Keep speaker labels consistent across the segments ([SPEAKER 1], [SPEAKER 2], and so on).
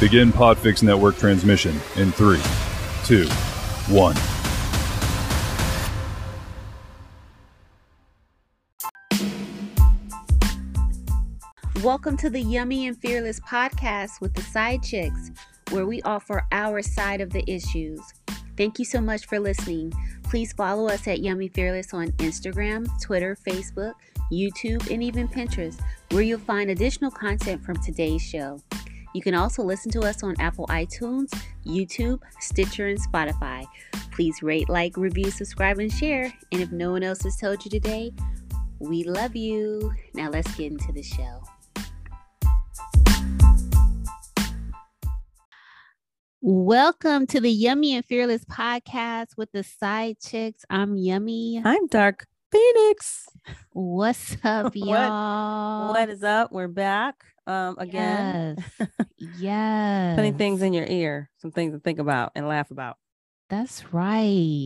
[SPEAKER 1] Begin Podfix Network transmission in 3, 2, 1.
[SPEAKER 2] Welcome to the Yummy and Fearless podcast with the Side Chicks, where we offer our side of the issues. Thank you so much for listening. Please follow us at Yummy Fearless on Instagram, Twitter, Facebook, YouTube, and even Pinterest, where you'll find additional content from today's show. You can also listen to us on Apple iTunes, YouTube, Stitcher, and Spotify. Please rate, like, review, subscribe, and share. And if no one else has told you today, we love you. Now let's get into the show. Welcome to the Yummy and Fearless podcast with the Side Chicks. I'm Yummy.
[SPEAKER 3] I'm Dark Phoenix.
[SPEAKER 2] What's up, y'all?
[SPEAKER 3] What is up? We're back again.
[SPEAKER 2] Yes.
[SPEAKER 3] Putting things in your ear, some things to think about and laugh about.
[SPEAKER 2] That's right.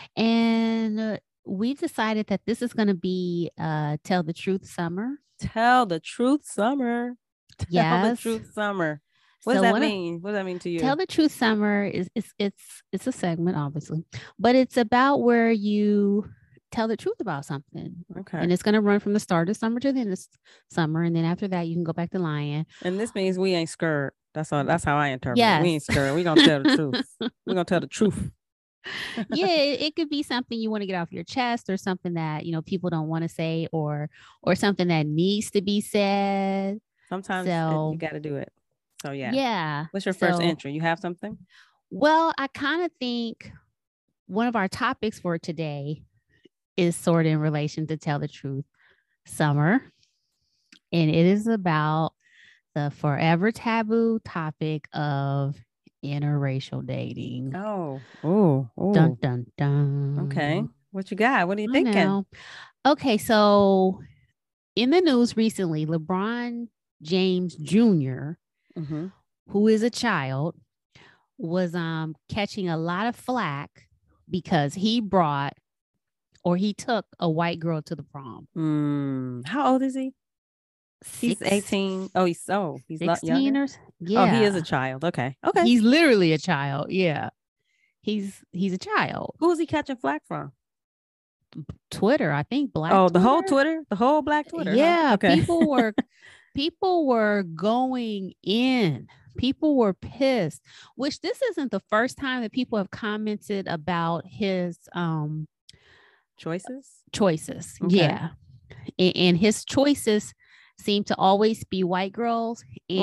[SPEAKER 2] And we've decided that this is going to be Tell the Truth Summer.
[SPEAKER 3] Tell the Truth Summer. Tell the Truth Summer. What does that mean? What does that mean to you?
[SPEAKER 2] Tell the Truth Summer is it's a segment, obviously, but it's about where you tell the truth about something.
[SPEAKER 3] Okay.
[SPEAKER 2] And it's going to run from the start of summer to the end of summer, and then after that, you can go back to lying.
[SPEAKER 3] And this means we ain't scared. That's all. That's how I interpret
[SPEAKER 2] it.
[SPEAKER 3] We ain't scared. We gonna tell the truth. We're gonna tell the truth.
[SPEAKER 2] Yeah, it could be something you want to get off your chest, or something that people don't want to say, or something that needs to be said.
[SPEAKER 3] Sometimes you got to do it. So yeah. What's your first entry? You have something?
[SPEAKER 2] Well, I kind of think one of our topics for today is sort of in relation to Tell the Truth Summer. And it is about the forever taboo topic of interracial dating.
[SPEAKER 3] Oh.
[SPEAKER 2] Dun, dun, dun.
[SPEAKER 3] Okay. What you got? What are you thinking?
[SPEAKER 2] Okay. So in the news recently, LeBron James Jr., who is a child, was catching a lot of flack because he took a white girl to the prom.
[SPEAKER 3] How old is he? He's 18. Oh, he's
[SPEAKER 2] 16 or yeah.
[SPEAKER 3] Oh, he is a child. Okay.
[SPEAKER 2] He's literally a child. Yeah. He's a child.
[SPEAKER 3] Who is he catching flack from?
[SPEAKER 2] Twitter, I think. Black.
[SPEAKER 3] Oh,
[SPEAKER 2] Twitter?
[SPEAKER 3] the whole Twitter, the whole Black Twitter.
[SPEAKER 2] Yeah.
[SPEAKER 3] Huh? Okay.
[SPEAKER 2] People were going in. People were pissed, which this isn't the first time that people have commented about his
[SPEAKER 3] choices.
[SPEAKER 2] Okay. Yeah. And his choices seem to always be white girls,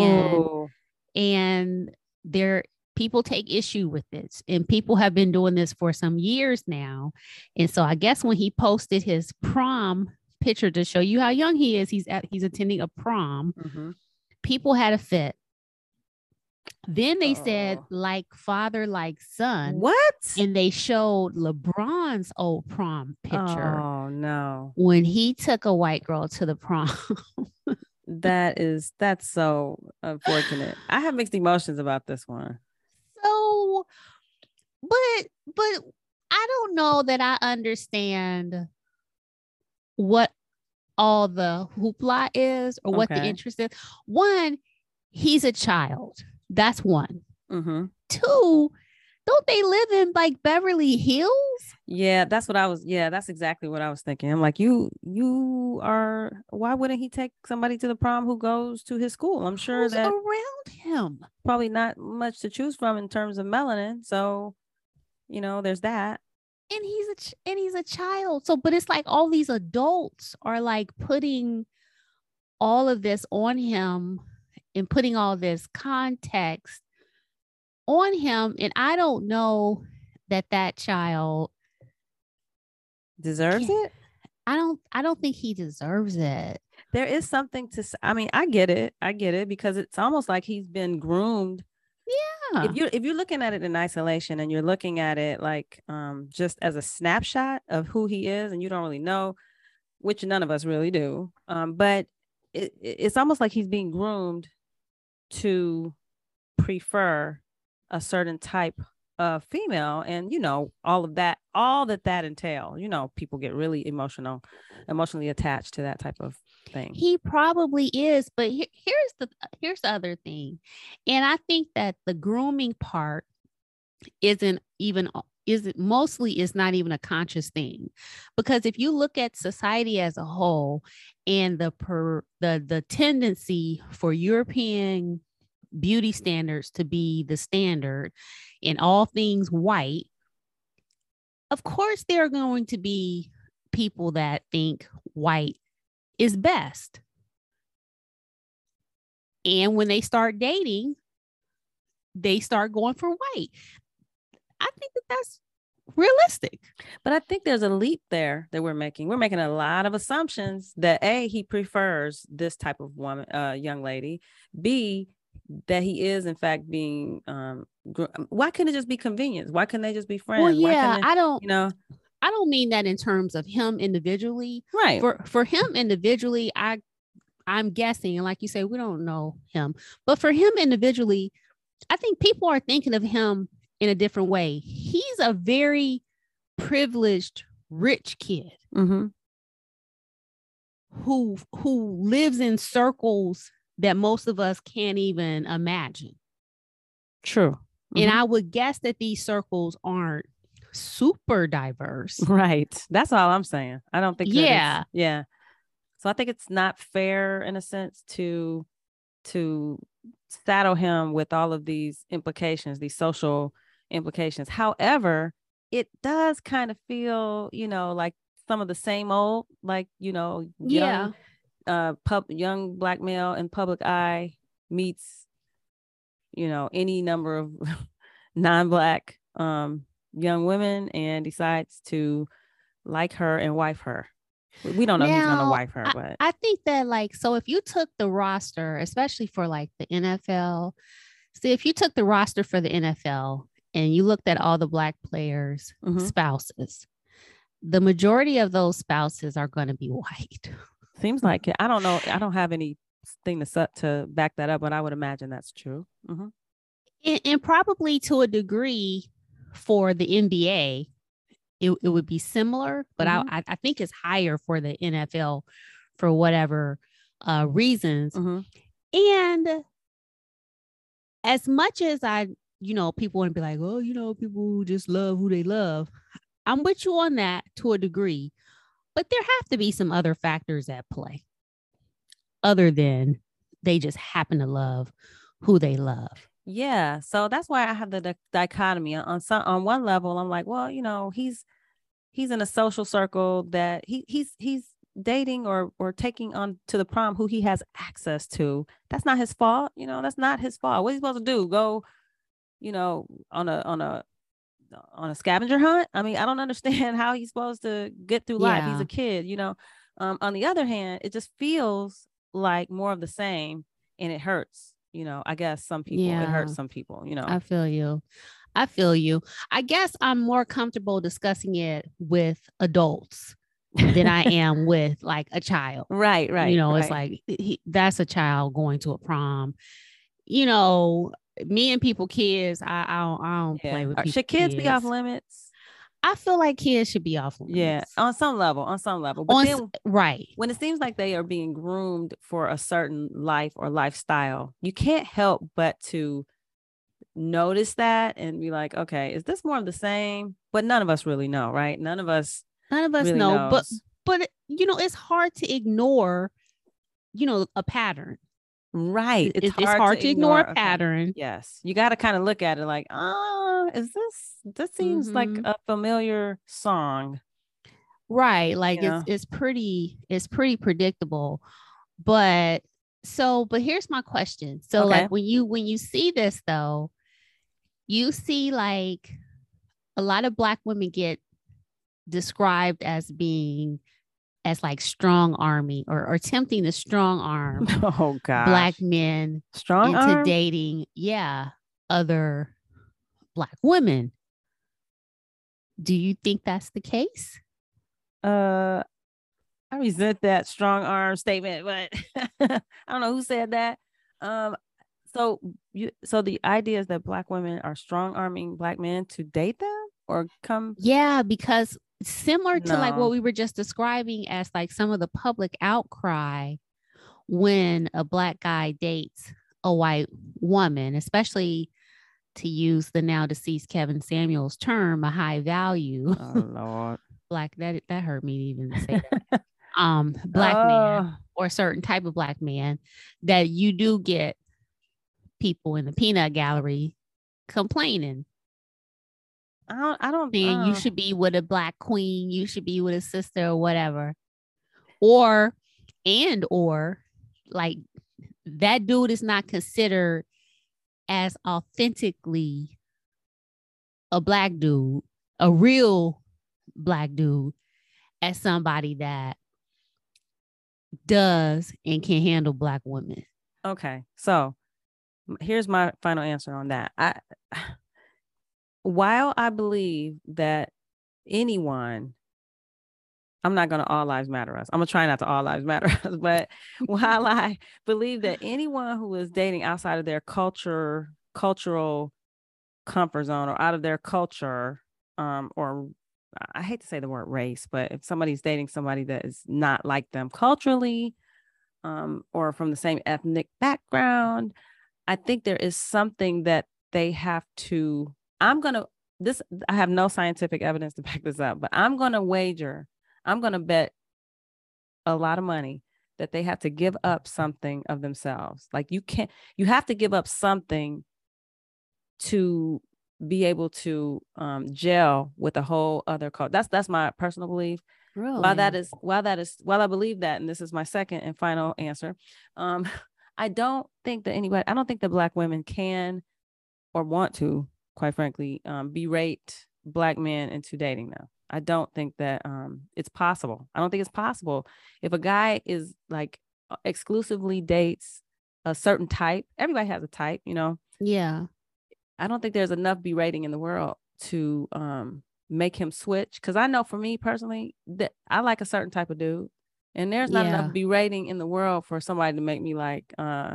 [SPEAKER 2] and people take issue with it, and people have been doing this for some years now. And so I guess when he posted his prom picture to show you how young he is, he's attending a prom, people had a fit. Then they said, like father, like son.
[SPEAKER 3] What? And
[SPEAKER 2] they showed LeBron's old prom picture.
[SPEAKER 3] Oh no.
[SPEAKER 2] When he took a white girl to the prom.
[SPEAKER 3] That's so unfortunate. I have mixed emotions about this one.
[SPEAKER 2] So, but I don't know that I understand what all the hoopla is, or what the interest is. One, he's a child. That's one. Two, don't they live in like Beverly Hills?
[SPEAKER 3] Yeah, that's exactly what I was thinking. I'm like, why wouldn't he take somebody to the prom who goes to his school? I'm sure that
[SPEAKER 2] around him,
[SPEAKER 3] probably not much to choose from in terms of melanin. So, there's that.
[SPEAKER 2] And he's a child. So, but it's like all these adults are like putting all of this on him and putting all this context on him. And I don't know that child
[SPEAKER 3] deserves it.
[SPEAKER 2] I don't think he deserves it.
[SPEAKER 3] There is something I get it because it's almost like he's been groomed.
[SPEAKER 2] Yeah.
[SPEAKER 3] If you're looking at it in isolation and you're looking at it like just as a snapshot of who he is, and you don't really know, which none of us really do. But it's almost like he's being groomed to prefer a certain type female, and all that entail. People get really emotionally attached to that type of thing.
[SPEAKER 2] He probably is, but here's the other thing, and I think that the grooming part isn't not even a conscious thing, because if you look at society as a whole and the tendency for European beauty standards to be the standard in all things white, of course there are going to be people that think white is best. And when they start dating, they start going for white. I think that that's realistic.
[SPEAKER 3] But I think there's a leap there that we're making. We're making a lot of assumptions that A, he prefers this type of woman, young lady. B, that he is in fact being why couldn't it just be convenience? Why couldn't they just be friends?
[SPEAKER 2] Well, yeah,
[SPEAKER 3] I
[SPEAKER 2] don't mean that in terms of him individually.
[SPEAKER 3] Right.
[SPEAKER 2] For him individually, I'm guessing, and like you say, we don't know him, but for him individually, I think people are thinking of him in a different way. He's a very privileged, rich kid
[SPEAKER 3] mm-hmm.
[SPEAKER 2] who lives in circles that most of us can't even imagine.
[SPEAKER 3] True.
[SPEAKER 2] Mm-hmm. And I would guess that these circles aren't super diverse.
[SPEAKER 3] Right. That's all I'm saying. I don't think
[SPEAKER 2] yeah.
[SPEAKER 3] So I think it's not fair in a sense to saddle him with all of these implications, these social implications. However, it does kind of feel, like some of the same old, like, young black male in public eye meets, any number of non-black young women and decides to like her and wife her. We don't know who's going to wife her, but
[SPEAKER 2] I think that so if you took the roster, especially for the NFL, if you took the roster for the NFL and you looked at all the black players'
[SPEAKER 3] mm-hmm.
[SPEAKER 2] spouses, the majority of those spouses are going to be white.
[SPEAKER 3] Seems like it. I don't know. I don't have anything to back that up, but I would imagine that's true. Mm-hmm.
[SPEAKER 2] And probably to a degree for the NBA, it would be similar, but mm-hmm. I think it's higher for the NFL for whatever reasons.
[SPEAKER 3] Mm-hmm.
[SPEAKER 2] And as much as people want to be like, oh, people who just love who they love. I'm with you on that to a degree, but there have to be some other factors at play other than they just happen to love who they love.
[SPEAKER 3] Yeah. So that's why I have the dichotomy on one level. I'm like, well, he's in a social circle that he's dating or taking on to the prom who he has access to. That's not his fault. That's not his fault. What's he supposed to do? Go, on a scavenger hunt? I mean, I don't understand how he's supposed to get through life. He's a kid, on the other hand, it just feels like more of the same, and it hurts. I guess some people, it hurts some people,
[SPEAKER 2] I feel you. I guess I'm more comfortable discussing it with adults than I am with a child.
[SPEAKER 3] Right.
[SPEAKER 2] It's like that's a child going to a prom. Me and kids, I don't play with people.
[SPEAKER 3] Should kids be off limits?
[SPEAKER 2] I feel like kids should be off limits.
[SPEAKER 3] Yeah, on some level. But then,
[SPEAKER 2] right.
[SPEAKER 3] When it seems like they are being groomed for a certain life or lifestyle, you can't help but to notice that and be like, okay, is this more of the same? But none of us really know, right? None of us really
[SPEAKER 2] know. But it's hard to ignore, a pattern.
[SPEAKER 3] Right.
[SPEAKER 2] It's hard to ignore a pattern.
[SPEAKER 3] Okay. Yes. You got to kind of look at it like, this seems like a familiar song.
[SPEAKER 2] Right. It's pretty predictable. But here's my question. So when you see this though, you see a lot of black women get described as being strong arming or attempting to strong arm black men into dating other black women. Do you think that's the case?
[SPEAKER 3] I resent that strong arm statement, but I don't know who said that. So the idea is that Black women are strong arming Black men to date them or come.
[SPEAKER 2] Yeah, because similar to like
[SPEAKER 3] No.
[SPEAKER 2] what we were just describing as like some of the public outcry when a Black guy dates a white woman, especially to use the now deceased Kevin Samuels term, a high value
[SPEAKER 3] Oh Lord.
[SPEAKER 2] Black, that hurt me to even say that. Black man
[SPEAKER 3] Oh,
[SPEAKER 2] or a certain type of Black man, that you do get people in the peanut gallery complaining,
[SPEAKER 3] I don't.
[SPEAKER 2] saying you should be with a Black queen, you should be with a sister or whatever, or like that dude is not considered as authentically a Black dude, a real Black dude, as somebody that does and can handle Black women.
[SPEAKER 3] Okay, so here's my final answer on that. While I believe that anyone, I'm not going to all lives matter us. I'm going to try not to all lives matter us. But while I believe that anyone who is dating outside of their cultural comfort zone or out of their culture, or I hate to say the word race, but if somebody's dating somebody that is not like them culturally, or from the same ethnic background, I think there is something that they have to, I have no scientific evidence to back this up, but I'm going to bet a lot of money that they have to give up something of themselves. Like you have to give up something to be able to gel with a whole other culture. That's my personal belief.
[SPEAKER 2] Really?
[SPEAKER 3] While I believe that, and this is my second and final answer, I don't think that Black women can or want to, quite frankly, berate Black men into dating them. I don't think that it's possible. I don't think it's possible. If a guy is like exclusively dates a certain type, everybody has a type,
[SPEAKER 2] Yeah.
[SPEAKER 3] I don't think there's enough berating in the world to make him switch. Because I know for me personally, that I like a certain type of dude, and there's not enough berating in the world for somebody to make me like,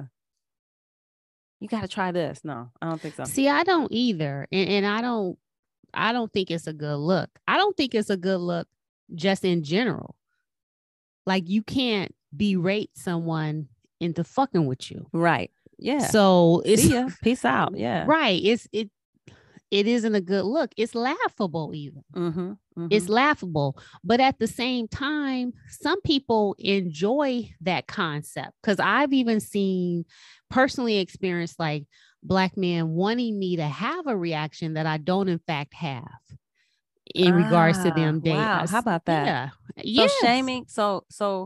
[SPEAKER 3] you got to try this. No, I don't think so.
[SPEAKER 2] See, I don't either, and I don't think it's a good look. I don't think it's a good look just in general. Like you can't berate someone into fucking with you,
[SPEAKER 3] right? Yeah.
[SPEAKER 2] So it's
[SPEAKER 3] see ya. Peace out. Yeah.
[SPEAKER 2] Right. It isn't a good look. It's laughable even.
[SPEAKER 3] Mm-hmm, mm-hmm.
[SPEAKER 2] It's laughable. But at the same time, some people enjoy that concept, because I've even seen personally experienced like Black men wanting me to have a reaction that I don't in fact have in regards to them dating.
[SPEAKER 3] Wow. How about that?
[SPEAKER 2] Yeah.
[SPEAKER 3] So
[SPEAKER 2] Yes.
[SPEAKER 3] shaming. So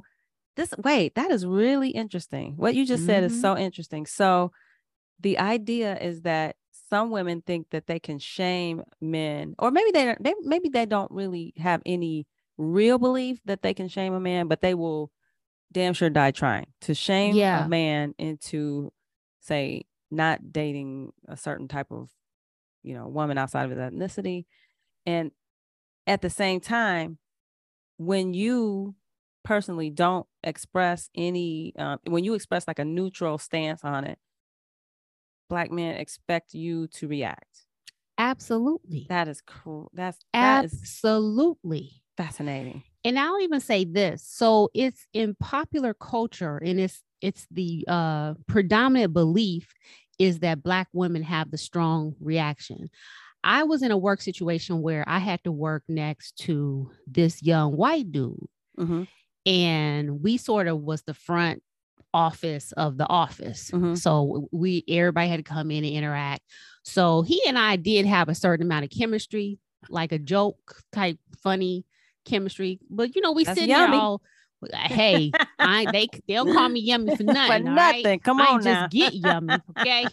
[SPEAKER 3] that is really interesting. What you just said is so interesting. So the idea is that some women think that they can shame men, or maybe they don't really have any real belief that they can shame a man, but they will damn sure die trying to shame a man into, say, not dating a certain type of, woman outside of his ethnicity. And at the same time, when you personally don't express any, when you express like a neutral stance on it, Black men expect you to react.
[SPEAKER 2] Absolutely.
[SPEAKER 3] That is cool. That
[SPEAKER 2] absolutely
[SPEAKER 3] fascinating.
[SPEAKER 2] And I'll even say this. So it's in popular culture, and it's the predominant belief is that Black women have the strong reaction. I was in a work situation where I had to work next to this young white dude.
[SPEAKER 3] Mm-hmm.
[SPEAKER 2] And we sort of was the front office of the office.
[SPEAKER 3] Mm-hmm.
[SPEAKER 2] So everybody had to come in and interact. So he and I did have a certain amount of chemistry, like a joke type funny chemistry. But we sit there all, hey, they don't call me yummy for nothing.
[SPEAKER 3] For nothing. Right?
[SPEAKER 2] Come
[SPEAKER 3] on
[SPEAKER 2] I
[SPEAKER 3] now.
[SPEAKER 2] Just get yummy, okay?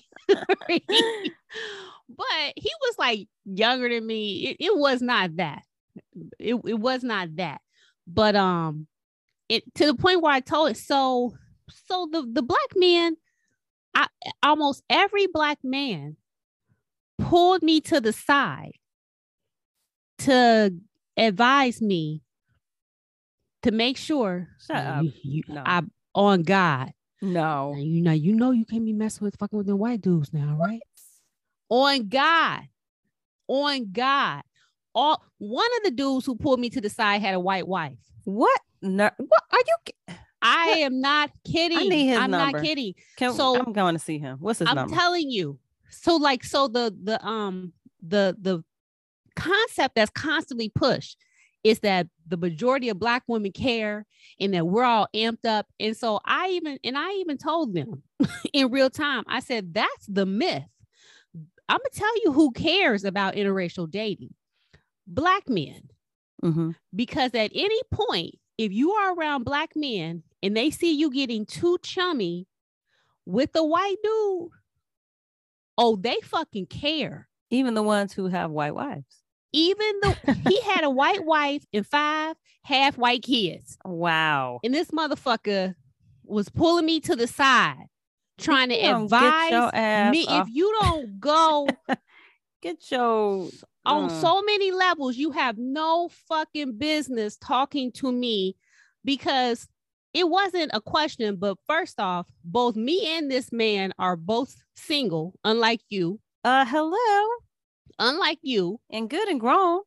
[SPEAKER 2] But he was like younger than me. It was not that. It was not that. But it to the point where I told it. So the Black men, almost every Black man pulled me to the side to advise me to make sure
[SPEAKER 3] Shut up.
[SPEAKER 2] I on God,
[SPEAKER 3] No.
[SPEAKER 4] Now, you can't be messing with fucking with the white dudes now, right? On God. One of the dudes who pulled me to the side had a white wife.
[SPEAKER 3] What? No, what are you?
[SPEAKER 4] I am not kidding.
[SPEAKER 3] I need his
[SPEAKER 4] I'm
[SPEAKER 3] number.
[SPEAKER 4] not kidding.
[SPEAKER 3] I'm going to see him. What's his number?
[SPEAKER 4] I'm telling you. So the concept that's constantly pushed is that the majority of Black women care and that we're all amped up. And so I even told them in real time, I said, that's the myth. I'm going to tell you who cares about interracial dating. Black men.
[SPEAKER 3] Mm-hmm.
[SPEAKER 4] Because at any point, if you are around Black men and they see you getting too chummy with a white dude, oh, they fucking care.
[SPEAKER 3] Even the ones who have white wives.
[SPEAKER 4] He had a white wife and 5 half white kids.
[SPEAKER 3] Wow.
[SPEAKER 4] And this motherfucker was pulling me to the side, trying to advise me. If you don't go
[SPEAKER 3] get your
[SPEAKER 4] on so many levels, you have no fucking business talking to me, because it wasn't a question. But first off, both me and this man are both single, unlike you.
[SPEAKER 3] Hello.
[SPEAKER 4] Unlike you.
[SPEAKER 3] And good and grown.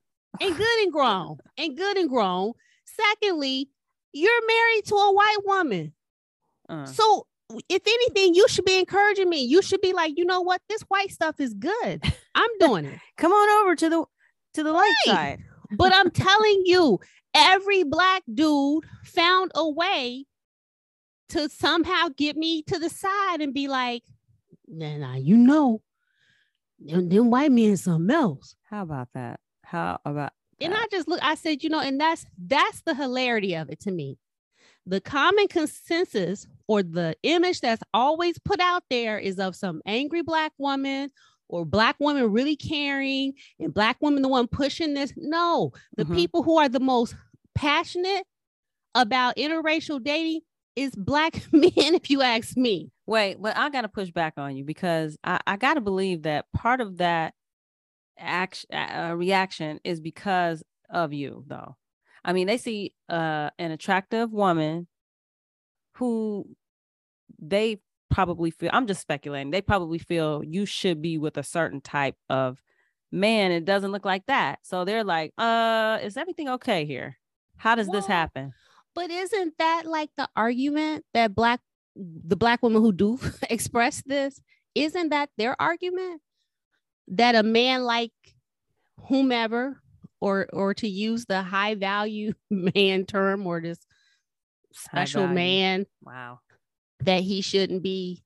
[SPEAKER 4] Secondly, you're married to a white woman. So if anything, you should be encouraging me. You should be like, you know what? This white stuff is good. I'm doing it.
[SPEAKER 3] Come on over to the light side.
[SPEAKER 4] But I'm telling you, every Black dude found a way to somehow get me to the side and be like, nah, you know, them white men something else.
[SPEAKER 3] How about that?
[SPEAKER 4] And I said, you know, and that's the hilarity of it to me. The common consensus or the image that's always put out there is of some angry Black woman or Black woman really caring and Black woman the one pushing this. No, the people who are the most passionate about interracial dating is Black men, if you ask me.
[SPEAKER 3] Wait, but I got to push back on you, because I got to believe that part of that reaction is because of you, though. I mean, they see an attractive woman who they probably feel, I'm just speculating, they probably feel you should be with a certain type of man. It doesn't look like that. So they're like, is everything okay here? How does this happen?
[SPEAKER 4] But isn't that like the argument that the Black women who do express this, isn't that their argument? That a man like whomever, or to use the high value man term, or this special man,
[SPEAKER 3] wow,
[SPEAKER 4] that he shouldn't be.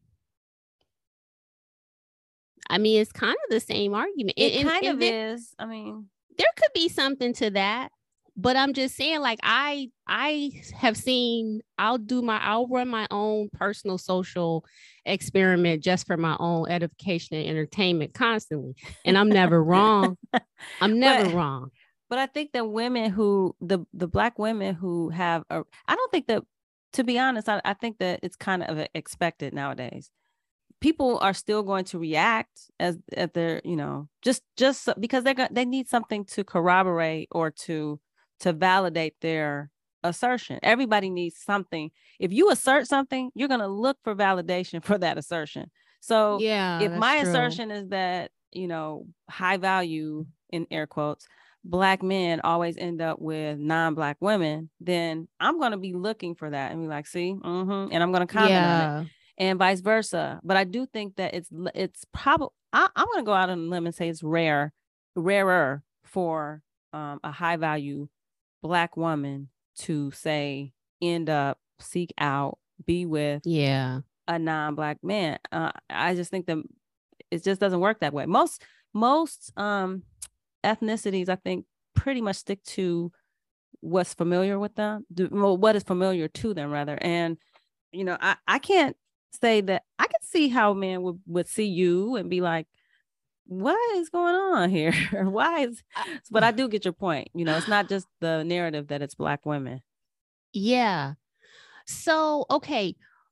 [SPEAKER 4] I mean, it's kind of the same argument.
[SPEAKER 3] It kind of is. I mean,
[SPEAKER 4] there could be something to that. But I'm just saying, like, I have seen, I'll run my own personal social experiment just for my own edification and entertainment constantly. And I'm never wrong. I'm never wrong.
[SPEAKER 3] But I think that women who, the Black women who have, I don't think that, to be honest, I think that it's kind of expected nowadays. People are still going to react as at their, you know, just because they need something to corroborate or to validate their assertion. Everybody needs something. If you assert something, you're going to look for validation for that assertion. So
[SPEAKER 4] yeah,
[SPEAKER 3] if my assertion is that, you know, high value, in air quotes, Black men always end up with non-Black women, then I'm going to be looking for that and be like, see, and I'm going to comment on it, and vice versa. But I do think that it's probably, I'm going to go out on a limb and say it's rarer for a high value Black woman to say seek out, be with a non-Black man. I just think that it just doesn't work that way. Most ethnicities, I think, pretty much stick to what's familiar with them, what is familiar to them, rather. And you know, I can't say that I can see how a man would see you and be like, what is going on here? But I do get your point. You know, it's not just the narrative that it's Black women.
[SPEAKER 4] Yeah. So, okay.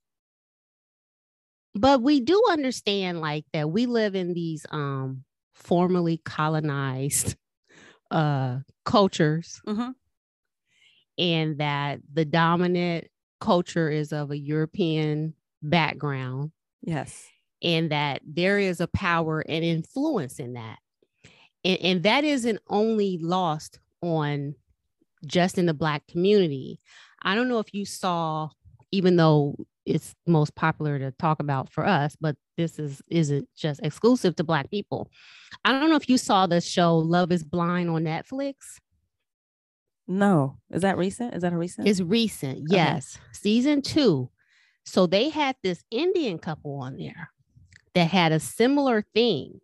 [SPEAKER 4] But we do understand, like, that we live in these formerly colonized cultures, and that the dominant culture is of a European background,
[SPEAKER 3] Yes.
[SPEAKER 4] and that there is a power and influence in that. And that isn't only lost on just in the Black community. I don't know if you saw, even though it's most popular to talk about for us, but this isn't just exclusive to Black people. I don't know if you saw the show Love is Blind on Netflix.
[SPEAKER 3] No. Is that recent? Is that a recent?
[SPEAKER 4] It's recent. Yes. Okay. Season 2. So they had this Indian couple on there that had a similar thing.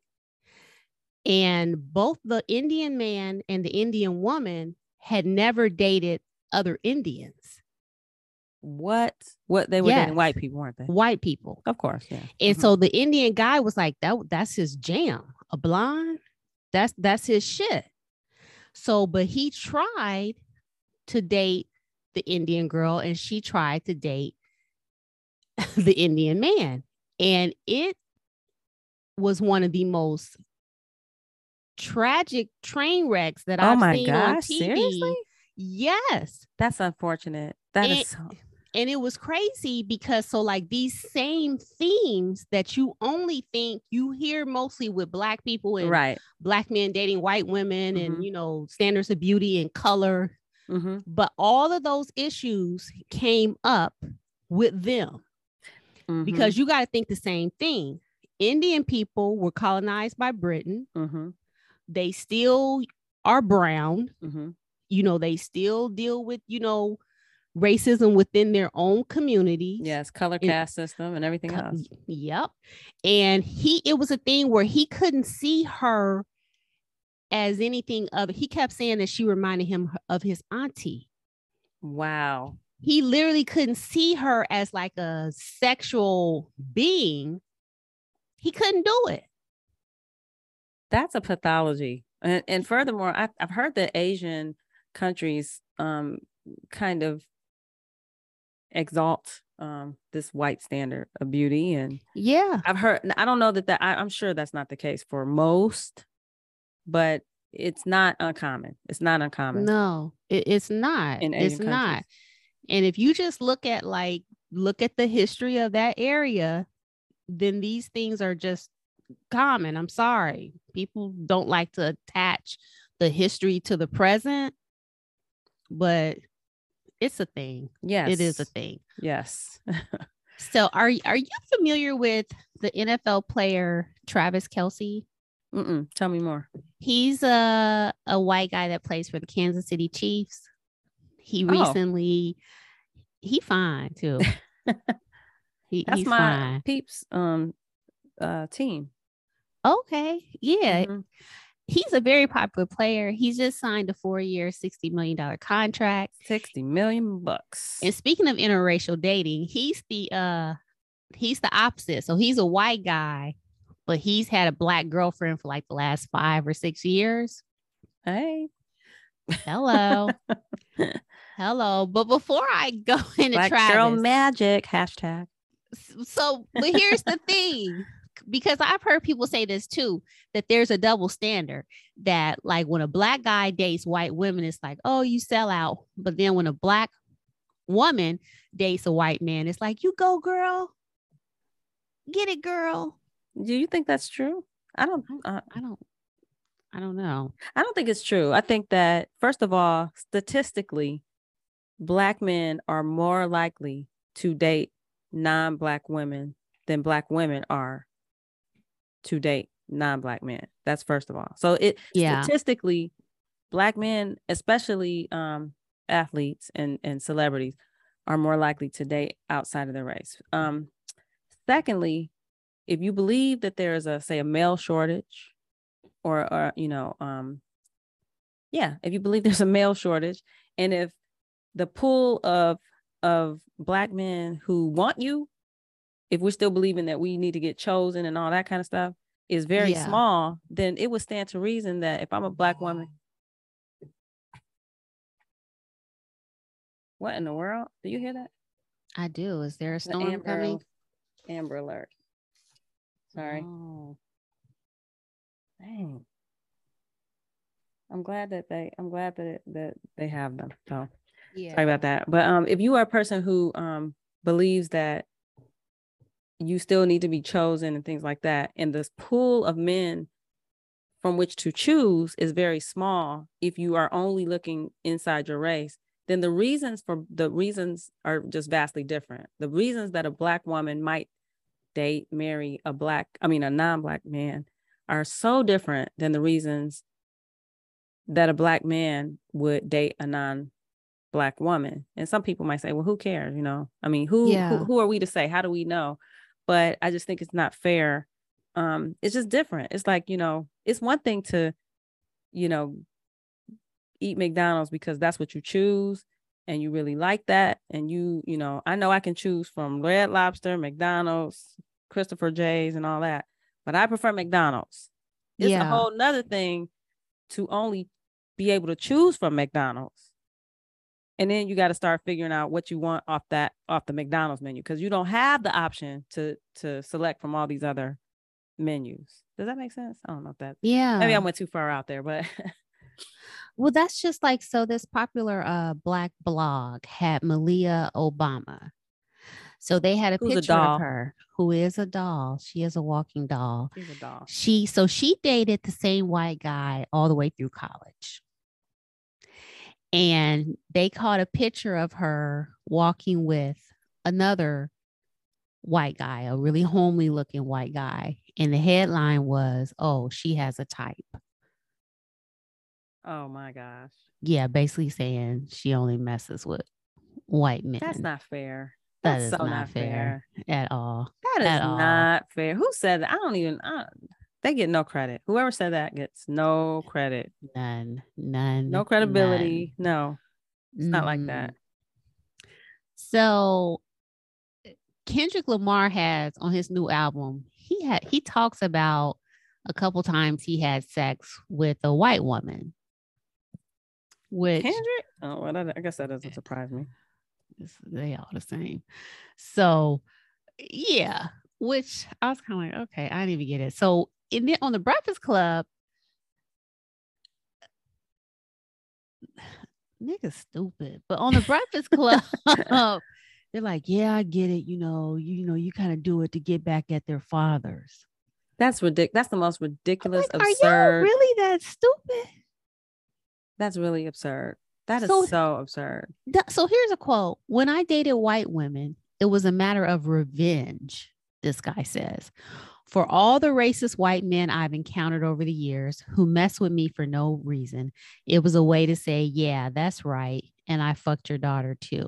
[SPEAKER 4] And both the Indian man and the Indian woman had never dated other Indians.
[SPEAKER 3] What they were dating white people, weren't they?
[SPEAKER 4] White people.
[SPEAKER 3] Of course, yeah.
[SPEAKER 4] And so the Indian guy was like, that's his jam. A blonde, that's his shit. So, but he tried to date the Indian girl and she tried to date the Indian man. And it was one of the most tragic train wrecks that I've seen on TV.
[SPEAKER 3] Seriously?
[SPEAKER 4] Yes.
[SPEAKER 3] That's unfortunate. And
[SPEAKER 4] it was crazy because so like these same themes that you only think you hear mostly with Black people and
[SPEAKER 3] right.
[SPEAKER 4] Black men dating white women and, you know, standards of beauty and color. But all of those issues came up with them because you got to think the same thing. Indian people were colonized by Britain. They still are brown. You know, they still deal with, you know, racism within their own community.
[SPEAKER 3] Yes, color caste system and everything else.
[SPEAKER 4] Yep. And it was a thing where he couldn't see her as anything other. He kept saying that she reminded him of his auntie.
[SPEAKER 3] Wow.
[SPEAKER 4] He literally couldn't see her as like a sexual being. He couldn't do it.
[SPEAKER 3] That's a pathology. And furthermore, I've heard that Asian countries kind of exalt this white standard of beauty. And
[SPEAKER 4] yeah,
[SPEAKER 3] I've heard, I don't know that I'm sure that's not the case for most, but it's not uncommon. It's not uncommon.
[SPEAKER 4] No, it's not. It's not. And if you just look at the history of that area, then these things are just common. I'm sorry. People don't like to attach the history to the present, but it's a thing.
[SPEAKER 3] Yes.
[SPEAKER 4] It is a thing.
[SPEAKER 3] Yes.
[SPEAKER 4] So are you familiar with the NFL player Travis Kelce?
[SPEAKER 3] Tell me more.
[SPEAKER 4] He's a white guy that plays for the Kansas City Chiefs. He recently, he fine too.
[SPEAKER 3] That's
[SPEAKER 4] he's
[SPEAKER 3] my
[SPEAKER 4] fine.
[SPEAKER 3] Peeps team.
[SPEAKER 4] Okay. Yeah. He's a very popular player. He's just signed a 4-year, $60 million contract.
[SPEAKER 3] $60 million.
[SPEAKER 4] And speaking of interracial dating, he's the opposite. So he's a white guy, but he's had a Black girlfriend for like the last 5 or 6 years.
[SPEAKER 3] Hey.
[SPEAKER 4] Hello. Hello. But before I go into
[SPEAKER 3] Black
[SPEAKER 4] Travis,
[SPEAKER 3] girl magic #.
[SPEAKER 4] So, but here's the thing, because I've heard people say this too, that there's a double standard that like when a Black guy dates white women, it's like, oh, you sell out. But then when a Black woman dates a white man, it's like, you go, girl. Get it, girl.
[SPEAKER 3] Do you think that's true? I don't
[SPEAKER 4] know. I don't
[SPEAKER 3] think it's true. I think that, first of all, statistically, Black men are more likely to date non-Black women than Black women are to date non-Black men. That's first of all. So statistically, Black men, especially athletes and celebrities, are more likely to date outside of their race. Secondly, if you believe that there is a male shortage, if you believe there's a male shortage, and if the pool of Black men who want you, if we're still believing that we need to get chosen and all that kind of stuff, is very small, then it would stand to reason that if I'm a Black woman, what in the world? Do you hear that?
[SPEAKER 4] I do. Is there a storm coming?
[SPEAKER 3] Amber alert. Sorry. Oh. Dang. I'm glad that they have them. So
[SPEAKER 4] Yeah.
[SPEAKER 3] Sorry about that. But if you are a person who believes that you still need to be chosen and things like that, and this pool of men from which to choose is very small, if you are only looking inside your race, then the reasons are just vastly different. The reasons that a Black woman might marry a non-Black man are so different than the reasons that a Black man would date a non-Black woman. And some people might say, well, who cares? I mean, who are we to say? How do we know? But I just think it's not fair. It's just different. It's like, it's one thing to, eat McDonald's because that's what you choose and you really like that. And I know I can choose from Red Lobster, McDonald's, Christopher J's and all that, but I prefer McDonald's. It's a whole nother thing to only be able to choose from McDonald's. And then you got to start figuring out what you want off the McDonald's menu, because you don't have the option to select from all these other menus. Does that make sense? I don't know if that.
[SPEAKER 4] Yeah.
[SPEAKER 3] Maybe I went too far out there, but.
[SPEAKER 4] Well, that's just like, so this popular Black blog had Malia Obama. So they had a picture of her, who is a doll. She is a walking doll.
[SPEAKER 3] She's a doll.
[SPEAKER 4] She dated the same white guy all the way through college. And they caught a picture of her walking with another white guy, a really homely looking white guy. And the headline was, "Oh, she has a type."
[SPEAKER 3] Oh my gosh.
[SPEAKER 4] Yeah, basically saying she only messes with white men.
[SPEAKER 3] That's not fair.
[SPEAKER 4] That's so not fair at all.
[SPEAKER 3] That is not fair. Who said that? They get no credit. Whoever said that gets no credit.
[SPEAKER 4] None.
[SPEAKER 3] No credibility. None. No, it's not like that.
[SPEAKER 4] So Kendrick Lamar has on his new album, he talks about a couple times he had sex with a white woman. Which
[SPEAKER 3] Kendrick? Oh, well, I guess that doesn't surprise me.
[SPEAKER 4] They all the same. So yeah, which I was kind of like, okay, I didn't even get it. So and then on the Breakfast Club, niggas stupid. But on the Breakfast Club, they're like, yeah, I get it. You kind of do it to get back at their fathers.
[SPEAKER 3] That's ridiculous. That's the most ridiculous,
[SPEAKER 4] like,
[SPEAKER 3] absurd.
[SPEAKER 4] Are y'all really that stupid?
[SPEAKER 3] That's really absurd. That is so absurd.
[SPEAKER 4] So here's a quote. "When I dated white women, it was a matter of revenge," this guy says. "For all the racist white men I've encountered over the years who mess with me for no reason, it was a way to say, yeah, that's right. And I fucked your daughter too."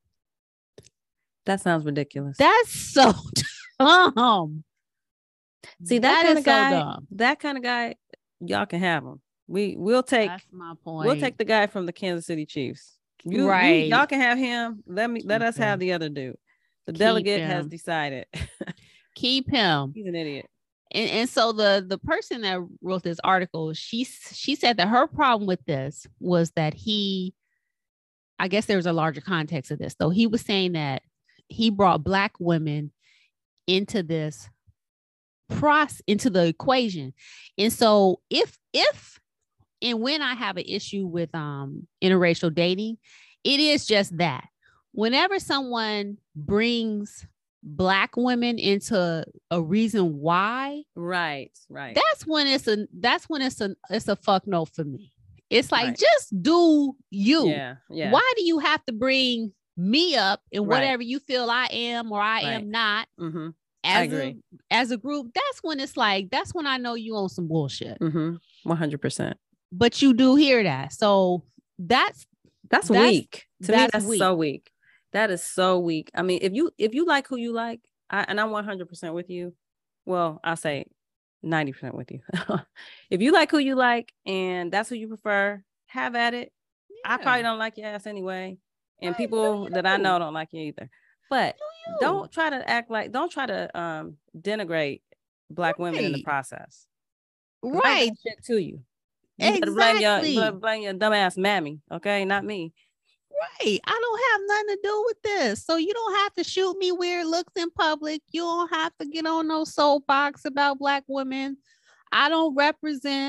[SPEAKER 3] That sounds ridiculous.
[SPEAKER 4] That's so dumb.
[SPEAKER 3] See, that kind of guy, that kind of guy, y'all can have him. We'll take.
[SPEAKER 4] That's my point.
[SPEAKER 3] We'll take the guy from the Kansas City Chiefs. Y'all can have him. Let us have the other dude. The delegate has decided.
[SPEAKER 4] Keep him.
[SPEAKER 3] He's an idiot.
[SPEAKER 4] And so the person that wrote this article, she said that her problem with this was that I guess there was a larger context of this, though. He was saying that he brought Black women into this into the equation. And so if and when I have an issue with interracial dating, it is just that. Whenever someone brings Black women into a reason why,
[SPEAKER 3] right,
[SPEAKER 4] that's when it's a fuck no for me. It's like, just do you.
[SPEAKER 3] Yeah.
[SPEAKER 4] Why do you have to bring me up in whatever you feel I am or I am not?
[SPEAKER 3] Mm-hmm. I agree.
[SPEAKER 4] As a group, that's when I know you own some bullshit.
[SPEAKER 3] 100%.
[SPEAKER 4] But you do hear that. So that's
[SPEAKER 3] weak. To me, that's
[SPEAKER 4] weak.
[SPEAKER 3] So weak. That is so weak. I mean, if you like who you like, and I'm 100% with you. Well, I'll say 90% with you. If you like who you like and that's who you prefer, have at it. Yeah. I probably don't like your ass anyway. And people that I know don't like you either. But don't try to denigrate Black women in the process.
[SPEAKER 4] Right.
[SPEAKER 3] Shit to you.
[SPEAKER 4] You
[SPEAKER 3] gotta blame your dumbass mammy, okay? Not me.
[SPEAKER 4] Right. I don't have nothing to do with this. So you don't have to shoot me weird looks in public. You don't have to get on no soapbox about Black women. I don't represent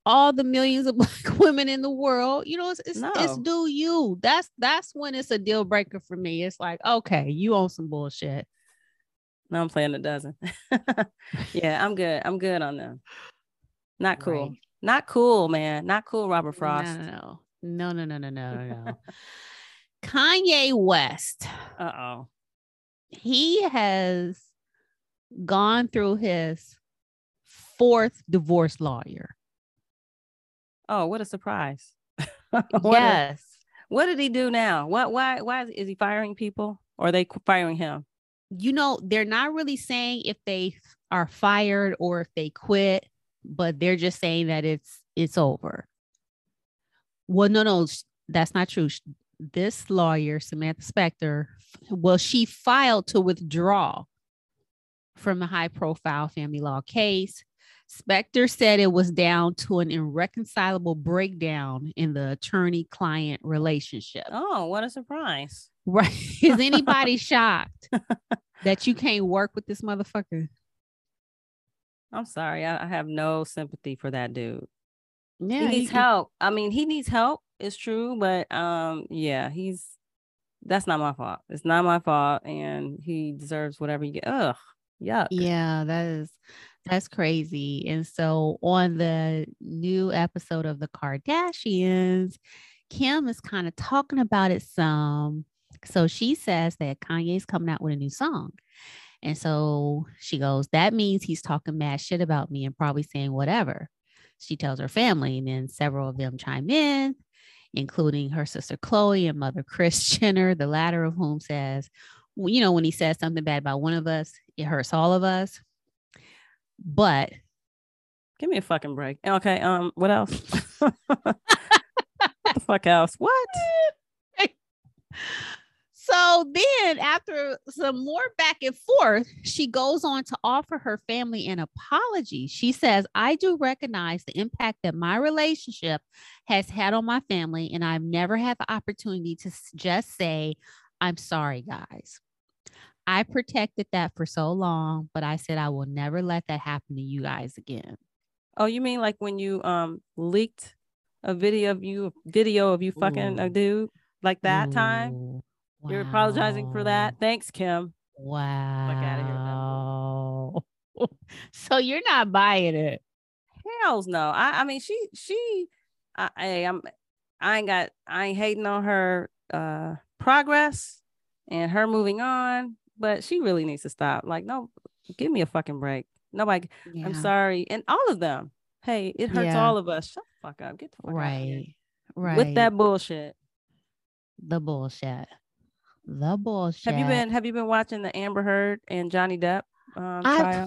[SPEAKER 4] all the millions of Black women in the world. You know, it's
[SPEAKER 3] No.
[SPEAKER 4] do you. That's when it's a deal breaker for me. It's like, okay, you own some bullshit.
[SPEAKER 3] No, I'm playing a dozen. Yeah, I'm good. I'm good on them. Not cool.
[SPEAKER 4] Right.
[SPEAKER 3] Not cool, man. Not cool, Robert Frost.
[SPEAKER 4] No. Kanye West.
[SPEAKER 3] Uh-oh.
[SPEAKER 4] He has gone through his 4th divorce lawyer.
[SPEAKER 3] Oh, what a surprise.
[SPEAKER 4] Yes.
[SPEAKER 3] What did he do now? Why is he firing people, or are they firing him?
[SPEAKER 4] You know, they're not really saying if they are fired or if they quit, but they're just saying that it's over. Well, no, that's not true. This lawyer, Samantha Spector, she filed to withdraw from the high-profile family law case. Spector said it was down to an irreconcilable breakdown in the attorney-client relationship.
[SPEAKER 3] Oh, what a surprise.
[SPEAKER 4] Right. Is anybody shocked that you can't work with this motherfucker?
[SPEAKER 3] I'm sorry. I have no sympathy for that dude.
[SPEAKER 4] Yeah,
[SPEAKER 3] he needs help. I mean, he needs help. It's true, but yeah, that's not my fault. It's not my fault, and he deserves whatever you get. Ugh, yuck.
[SPEAKER 4] Yeah, that's crazy. And so on the new episode of the Kardashians, Kim is kind of talking about it some. So she says that Kanye's coming out with a new song. And so she goes, that means he's talking mad shit about me and probably saying whatever. She tells her family, and then several of them chime in, including her sister Khloe and mother Kris Jenner, the latter of whom says, well, you know, when he says something bad about one of us, it hurts all of us. But
[SPEAKER 3] give me a fucking break. Okay, what else? What the fuck else? What?
[SPEAKER 4] So then after some more back and forth, she goes on to offer her family an apology. She says, I do recognize the impact that my relationship has had on my family, and I've never had the opportunity to just say, I'm sorry, guys. I protected that for so long, but I said I will never let that happen to you guys again.
[SPEAKER 3] Oh, you mean like when you leaked a video of you fucking a dude like that time?
[SPEAKER 4] Wow.
[SPEAKER 3] You're apologizing for that? Thanks, Kim.
[SPEAKER 4] Wow.
[SPEAKER 3] Fuck out of here.
[SPEAKER 4] So you're not buying it?
[SPEAKER 3] Hells no. I mean, I ain't hating on her progress and her moving on, but she really needs to stop. Like, no, give me a fucking break. Nobody. Yeah. I'm sorry, and all of them. Hey, it hurts all of us. Shut the fuck up. Get the fuck out of here.
[SPEAKER 4] Right.
[SPEAKER 3] With that bullshit.
[SPEAKER 4] The bullshit.
[SPEAKER 3] Have you been watching the Amber Heard and Johnny Depp trial?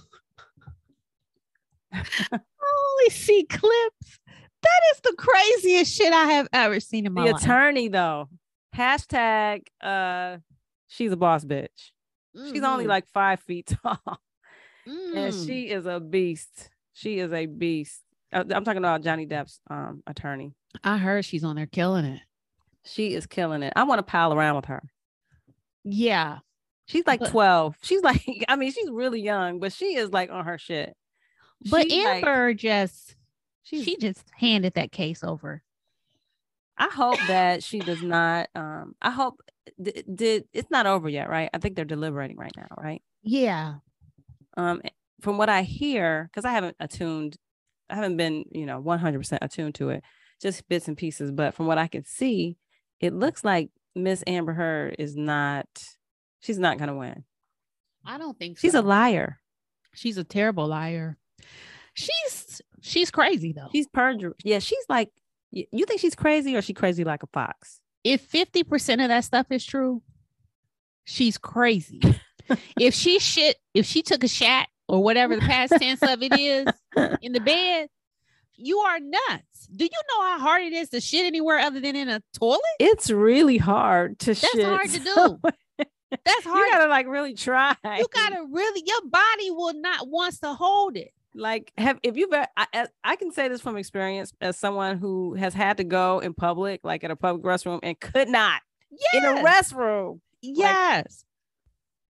[SPEAKER 4] I only see clips. That is the craziest shit I have ever seen in my life.
[SPEAKER 3] The attorney, though. Hashtag she's a boss bitch. Mm-hmm. She's only like 5 feet tall. And she is a beast. She is a beast. I'm talking about Johnny Depp's attorney.
[SPEAKER 4] I heard she's on there killing it.
[SPEAKER 3] She is killing it. I want to pal around with her.
[SPEAKER 4] Yeah.
[SPEAKER 3] She's like 12. She's like, I mean, she's really young, but she is like on her shit.
[SPEAKER 4] But Amber she just handed that case over.
[SPEAKER 3] I hope that she does not. I hope it's not over yet, right? I think they're deliberating right now, right?
[SPEAKER 4] Yeah.
[SPEAKER 3] From what I hear, because I haven't been, 100% attuned to it, just bits and pieces. But from what I can see, it looks like Miss Amber Heard she's not going to win.
[SPEAKER 4] I don't think so.
[SPEAKER 3] She's a liar.
[SPEAKER 4] She's a terrible liar. She's crazy though.
[SPEAKER 3] She's perjury. Yeah. She's like, you think she's crazy, or is she crazy like a fox?
[SPEAKER 4] If 50% of that stuff is true, she's crazy. If she took a shot or whatever the past tense of it is in the bed, you are nuts. Do you know how hard it is to shit anywhere other than in a toilet?
[SPEAKER 3] It's really hard to shit.
[SPEAKER 4] That's hard to do. That's hard.
[SPEAKER 3] You gotta like really try.
[SPEAKER 4] You gotta really, your body will not wants to hold it.
[SPEAKER 3] Like, I can say this from experience as someone who has had to go in public, like at a public restroom, and could not in a restroom.
[SPEAKER 4] Yes.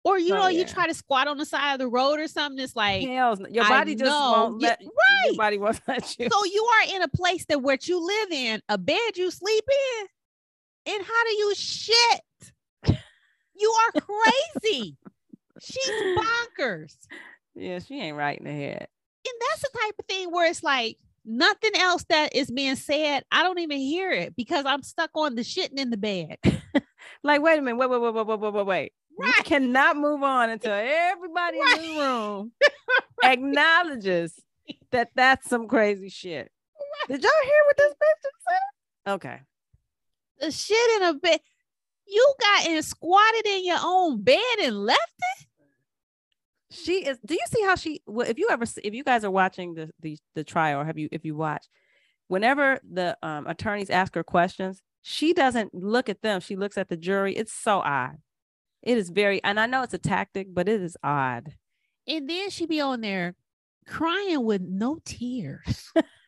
[SPEAKER 4] Or you
[SPEAKER 3] Oh,
[SPEAKER 4] know,
[SPEAKER 3] yeah.
[SPEAKER 4] you try to squat on the side of the road or something. It's like,
[SPEAKER 3] Hell, your
[SPEAKER 4] I
[SPEAKER 3] body just
[SPEAKER 4] know.
[SPEAKER 3] won't
[SPEAKER 4] Yeah,
[SPEAKER 3] let
[SPEAKER 4] right.
[SPEAKER 3] Your body won't let you.
[SPEAKER 4] So you are in a place that where you live in, a bed you sleep in, and how do you shit? You are crazy. She's bonkers.
[SPEAKER 3] Yeah, she ain't right in the head.
[SPEAKER 4] And that's the type of thing where it's like nothing else that is being said. I don't even hear it because I'm stuck on the shitting in the bed.
[SPEAKER 3] Like, wait a minute, wait. We
[SPEAKER 4] Right.
[SPEAKER 3] cannot move on until everybody in the room acknowledges that that's some crazy shit. Did y'all hear what this bitch just said? Okay.
[SPEAKER 4] The shit in a bed. You got and squatted in your own bed and left it?
[SPEAKER 3] She is. Do you see how she? Well, if you guys are watching the trial, or if you watch, whenever the attorneys ask her questions, she doesn't look at them. She looks at the jury. It's so odd. It is very, and I know it's a tactic, but it is odd.
[SPEAKER 4] And then she be on there crying with no tears.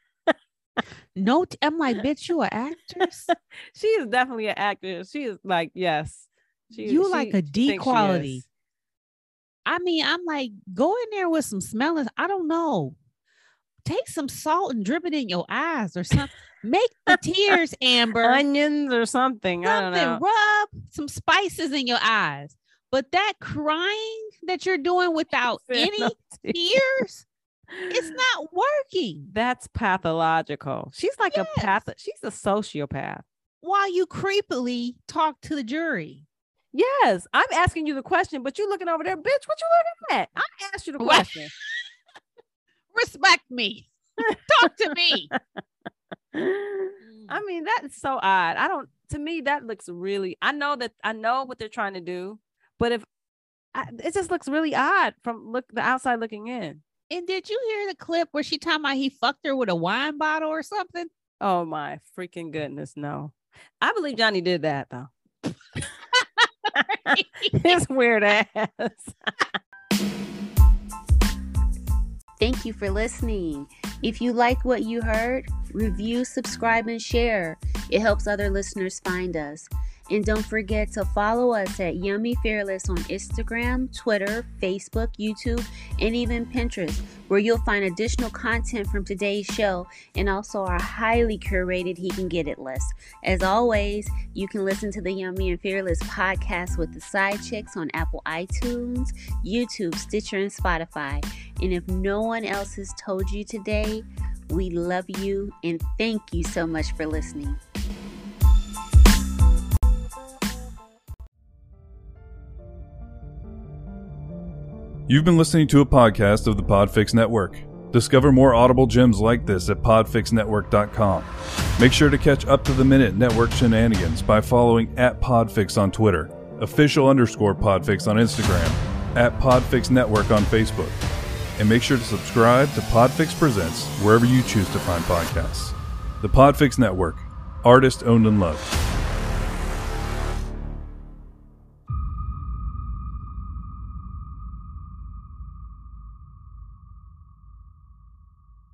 [SPEAKER 4] I'm like, bitch, you an actress?
[SPEAKER 3] She is definitely an actress. She is like, yes.
[SPEAKER 4] You like a D
[SPEAKER 3] thinks she
[SPEAKER 4] quality.
[SPEAKER 3] is.
[SPEAKER 4] I mean, I'm like, go in there with some smelling. I don't know. Take some salt and drip it in your eyes or something. Make the tears, Amber.
[SPEAKER 3] Onions or something. I don't know.
[SPEAKER 4] Rub some spices in your eyes. But that crying that you're doing without any tears, it's not working.
[SPEAKER 3] That's pathological. She's like she's a sociopath.
[SPEAKER 4] While you creepily talk to the jury.
[SPEAKER 3] Yes, I'm asking you the question, but you looking over there, bitch. What you looking at? I asked you the question.
[SPEAKER 4] Respect me. Talk to me.
[SPEAKER 3] I mean, that is so odd. To me, that looks really, I know what they're trying to do, but it just looks really odd from the outside looking in.
[SPEAKER 4] And did you hear the clip where she talking about he fucked her with a wine bottle or something?
[SPEAKER 3] Oh my freaking goodness. No, I believe Johnny did that though. His weird ass.
[SPEAKER 2] Thank you for listening. If you like what you heard, review, subscribe, and share. It helps other listeners find us. And don't forget to follow us at Yummy Fearless on Instagram, Twitter, Facebook, YouTube, and even Pinterest, where you'll find additional content from today's show and also our highly curated He Can Get It list. As always, you can listen to the Yummy and Fearless podcast with the Side Chicks on Apple iTunes, YouTube, Stitcher, and Spotify. And if no one else has told you today, we love you and thank you so much for listening.
[SPEAKER 1] You've been listening to a podcast of the Podfix Network. Discover more audible gems like this at podfixnetwork.com. Make sure to catch up-to-the-minute network shenanigans by following @Podfix on Twitter, official_Podfix on Instagram, @Podfix Network on Facebook. And make sure to subscribe to Podfix Presents wherever you choose to find podcasts. The Podfix Network, artist owned and loved.